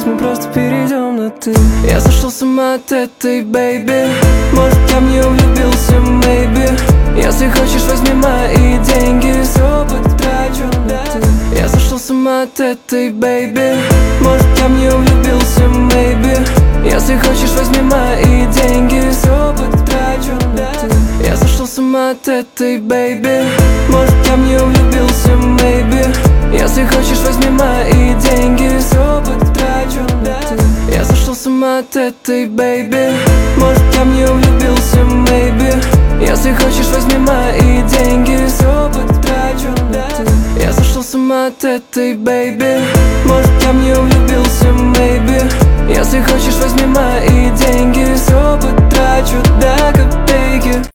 мы просто перейдем на ты. Я сошел с ума от этой бэйби. Может, я в нее влюбился, maybe. Если хочешь, возьми мои деньги, все потрачу на ты. Я сошел с ума от этой бэйби. Может, я в нее влюбился, maybe. Если хочешь, возьми мои деньги, все потрачу на ты. Я сошел с ума от этой бэйби. Может, я в нее влюбился, maybe. Если хочешь, возьми мои деньги, все потрачу на ты. Я сошел с ума от этой бэйби. Может, я в нее влюбился, maybe. Если хочешь, возьми мои деньги, все потрачу на ты. Я сошел с ума от этой бэйби. Может, я в нее влюбился, maybe. Если хочешь, возьми мои деньги, все потрачу до копейки.